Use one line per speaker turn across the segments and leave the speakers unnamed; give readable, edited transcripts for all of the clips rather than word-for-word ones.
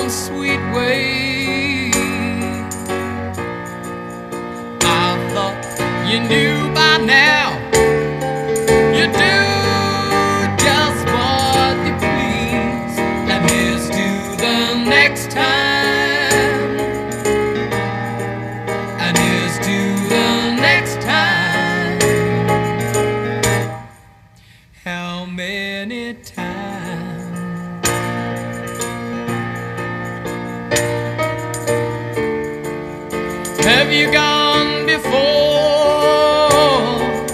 sweet way. I thought you knew by now. You do just what you please, and here's to the next time, and here's to the next time. How many times have you gone before?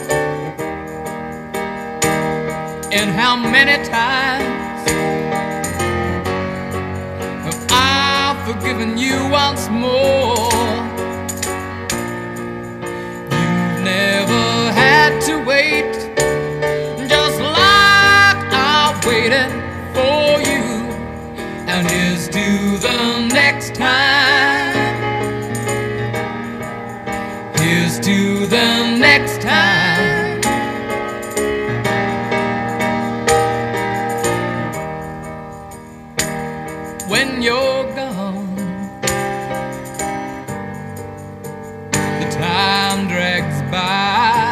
And how many times have I forgiven you once more? You've never had to wait, just like I waited for you. And here's to the next time, here's to the next time. When you're gone, the time drags by.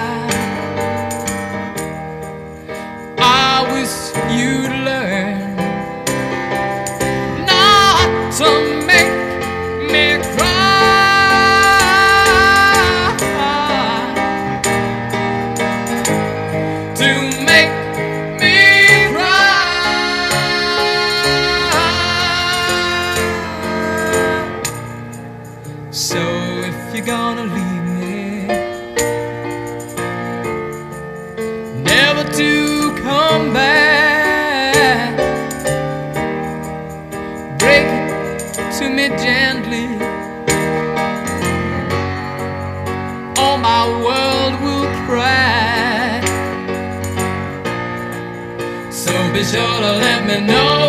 I wish you'd learn not to make me cry, to make me cry. So if you're gonna leave me, never to come back, break it to me gently, or my world will crack. So be sure to let me know